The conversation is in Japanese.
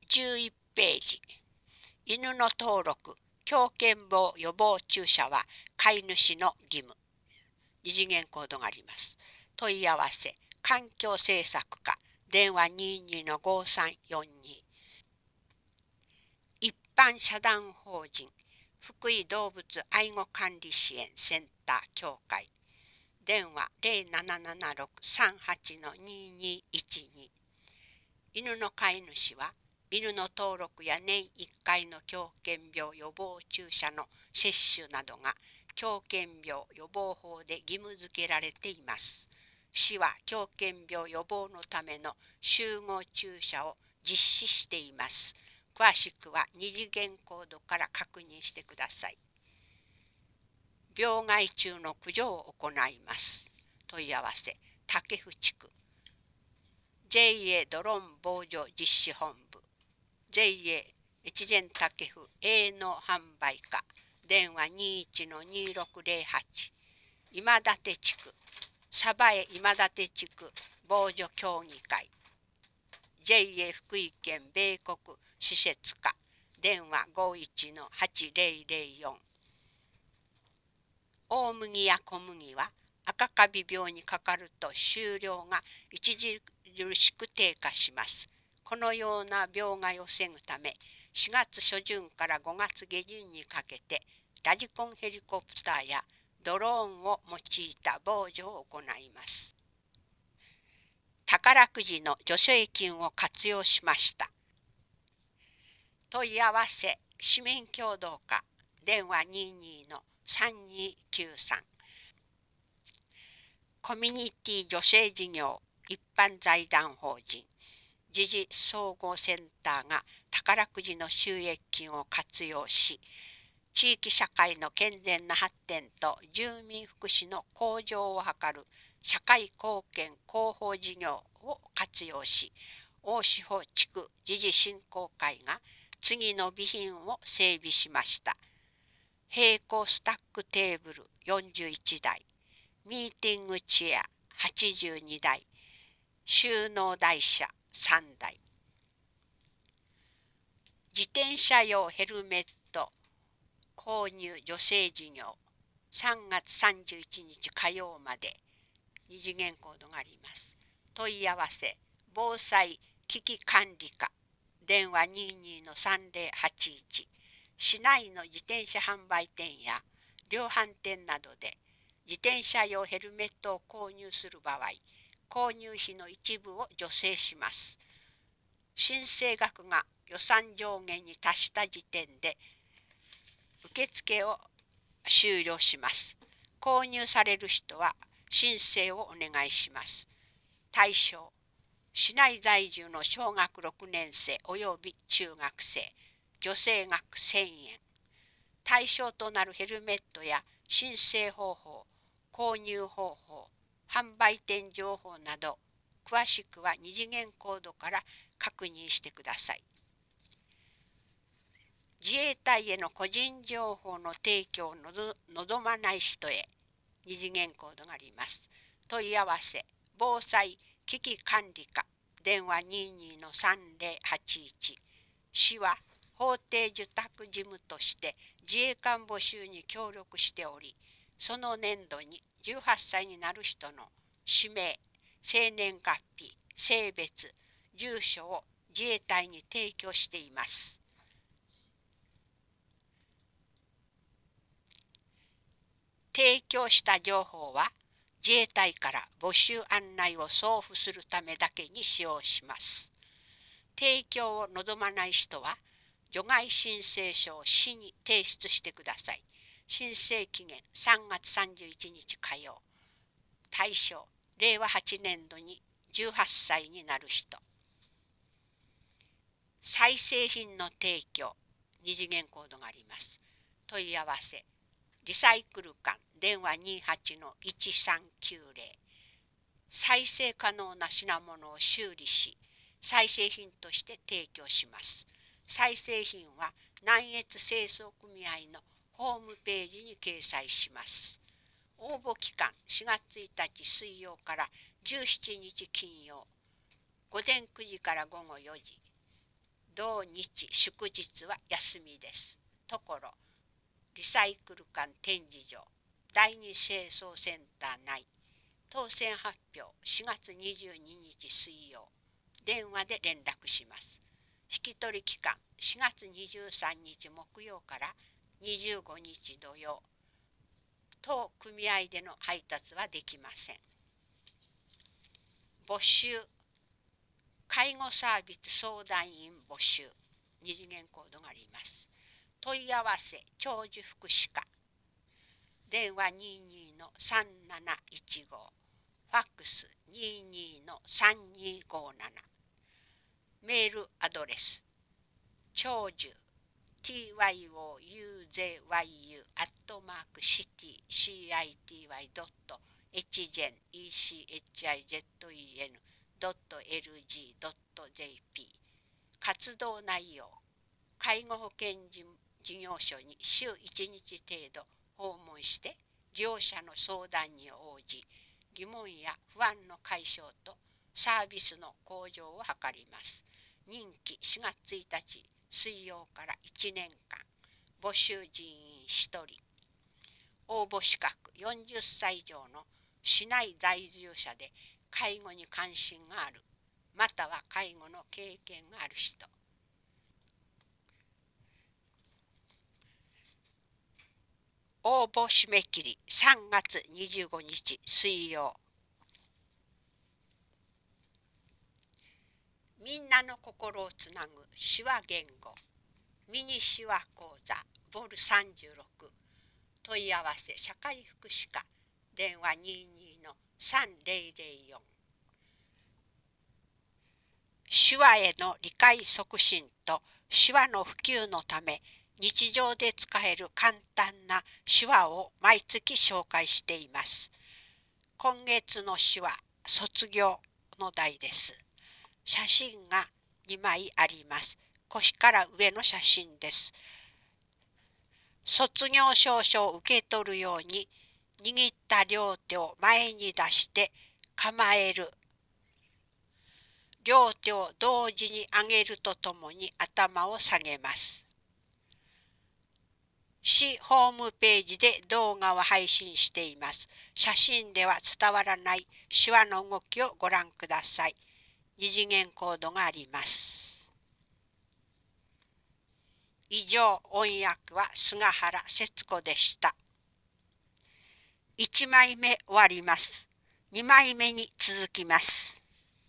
51ページ。犬の登録、狂犬病予防注射は飼い主の義務。二次元コードがあります。問い合わせ、環境政策課、電話22-5342。一般社団法人、福井動物愛護管理支援センター協会。電話0776-38-2212。犬の飼い主は、犬の登録や年1回の狂犬病予防注射の接種などが狂犬病予防法で義務付けられています。市は狂犬病予防のための集合注射を実施しています。詳しくは二次元コードから確認してください。病害虫の駆除を行います。問い合わせ、竹府地区 JA ドローン防除実施本部 JA 越前竹府営農販売課電話21-2608。今立地区鯖江今立地区防除協議会 JA 福井県米国施設課電話51-8004。大麦や小麦は赤カビ病にかかると収量が著しく低下します。このような病害を防ぐため、4月初旬から5月下旬にかけて、ラジコンヘリコプターやドローンを用いた防除を行います。宝くじの助成金を活用しました。問い合わせ、市民協同課、電話22-3293。コミュニティ助成事業一般財団法人時事総合センターが宝くじの収益金を活用し、地域社会の健全な発展と住民福祉の向上を図る社会貢献広報事業を活用し、大志保地区時事振興会が次の備品を整備しました。並行スタックテーブル41台、ミーティングチェア82台、収納台車3台。自転車用ヘルメット購入助成事業3月31日火曜まで。二次元コードがあります。問い合わせ、防災危機管理課電話22-3081。市内の自転車販売店や量販店などで自転車用ヘルメットを購入する場合、購入費の一部を助成します。申請額が予算上限に達した時点で受付を終了します。購入される人は申請をお願いします。対象、市内在住の小学6年生および中学生、助成額1000円。対象となるヘルメットや申請方法、購入方法、販売店情報など、詳しくは二次元コードから確認してください。自衛隊への個人情報の提供を望まない人へ、二次元コードがあります。問い合わせ、防災危機管理課、電話22-3081。市は法定受託事務として自衛官募集に協力しており、その年度に18歳になる人の氏名、生年月日、性別、住所を自衛隊に提供しています。提供した情報は自衛隊から募集案内を送付するためだけに使用します。提供を望まない人は除外申請書を市に提出してください。申請期限3月31日火曜。対象、令和8年度に18歳になる人。再生品の提供、二次元コードがあります。問い合わせ、リサイクル館電話28-1390。再生可能な品物を修理し、再生品として提供します。再生品は南越清掃組合のホームページに掲載します。応募期間4月1日水曜から17日金曜、午前9時から午後4時。 同日祝日は休みです。ところ、リサイクル館展示場第二清掃センター内、当選発表4月22日水曜、電話で連絡します。引き取り期間4月23日木曜から25日土曜、当組合での配達はできません。募集、介護サービス相談員募集、二次元コードがあります。問い合わせ長寿福祉課、電話22-3715、ファックス22-3257、メールアドレス長寿 tyou@city.echin.lg.jp。 活動内容、介護保険事業所に週1日程度訪問して利用者の相談に応じ、疑問や不安の解消とサービスの向上を図ります。任期4月1日水曜から1年間、募集人員1人、応募資格40歳以上の市内在住者で介護に関心がある、または介護の経験がある人。応募締め切り3月25日水曜。みんなの心をつなぐ手話言語ミニ手話講座ボル36、問い合わせ社会福祉課、電話22-3004。手話への理解促進と手話の普及のため、日常で使える簡単な手話を毎月紹介しています。今月の手話、卒業の題です。写真が2枚あります。腰から上の写真です。卒業証書を受け取るように握った両手を前に出して構える。両手を同時に上げるとともに頭を下げます。市ホームページで動画を配信しています。写真では伝わらない手話の動きをご覧ください。二次元コードがあります。以上、音訳は菅原節子でした。1枚目終わります。2枚目に続きます。